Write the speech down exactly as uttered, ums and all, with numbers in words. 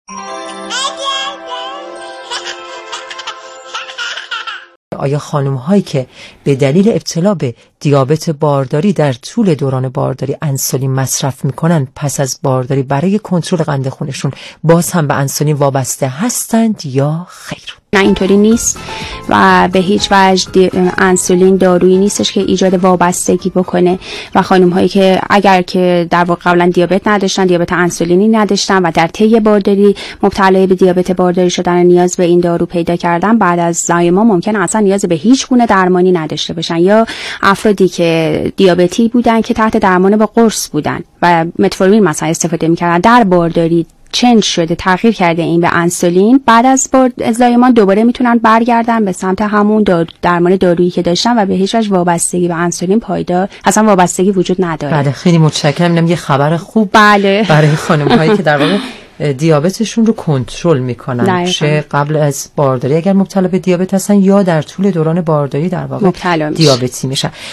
آیا خانم هایی که به دلیل ابتلا به دیابت بارداری در طول دوران بارداری انسولین مصرف میکنن پس از بارداری برای کنترل قند خونشون باز هم به انسولین وابسته هستند یا خیر؟ نه، اینطوری نیست و به هیچ وجه انسولین دارویی نیستش که ایجاد وابستگی بکنه و خانم هایی که اگر که در واقع قبلا دیابت نداشتن، دیابت انسولینی نداشتن و در طی بارداری مبتلا به دیابت بارداری شدن نیاز به این دارو پیدا کردن، بعد از زایمان ممکنه اصلا نیاز به هیچ گونه درمانی نداشته باشن. یا افرادی که دیابتی بودن که تحت درمان به قرص بودن و متفورمین مثلا استفاده میکردن، در بارداری چنج شده، تغییر کرده این به انسولین، بعد از بارد زایمان دوباره میتونن برگردن به سمت همون دار درمان دارویی که داشتن و به هیچ وجه وابستگی به انسولین پایدار اصلا وابستگی وجود نداره. بله، خیلی متشکرم. اینم یه خبر خوب بله برای خانم هایی که در واقع دیابتشون رو کنترل میکنن، چه قبل از بارداری اگر مبتلا به دیابت هستن یا در طول دوران بارداری در واقع دیابتی میشن.